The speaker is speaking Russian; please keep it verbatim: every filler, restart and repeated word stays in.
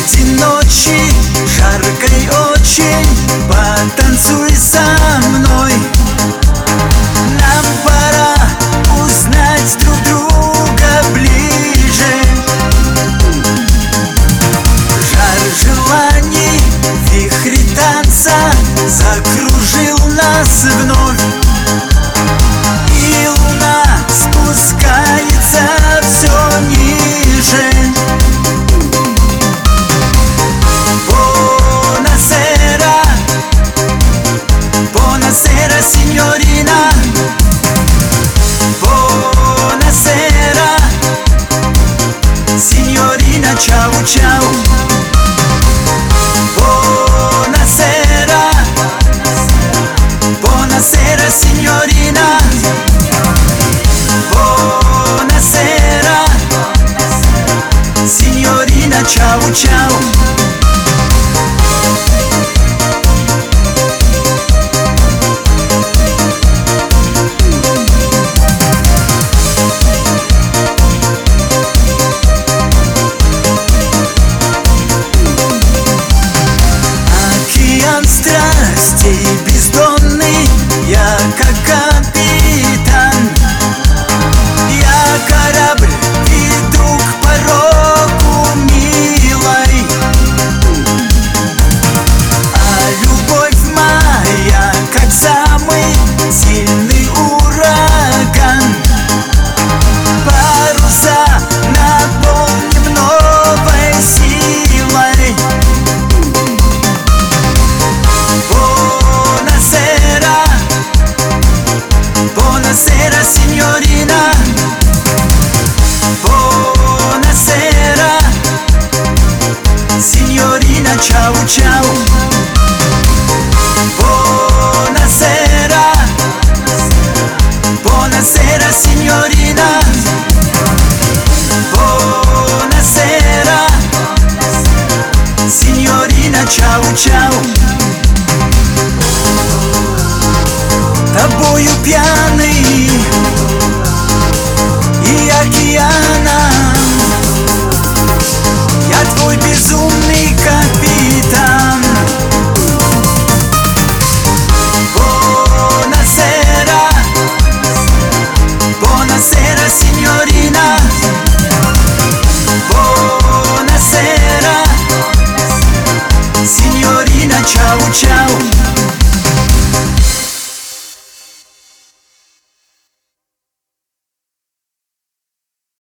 эти ночи, жаркой очень, потанцуй со мной. Нам пора узнать друг друга ближе. Жар желаний, вихри танца закружил нас вновь, и луна спускается все ниже. Buonasera, buonasera signorina, buonasera signorina, ciao ciao. Buonasera, buonasera signorina, buonasera signorina, ciao ciao. Страстей бездонный, я как капитан. Я корабль, веду к порогу милой, а любовь моя, как самый сильный ураган. Паруса наполним новой силой. Buonasera signorina, buonasera signorina, ciao ciao. Buonasera, buonasera signorina, buonasera signorina, ciao ciao.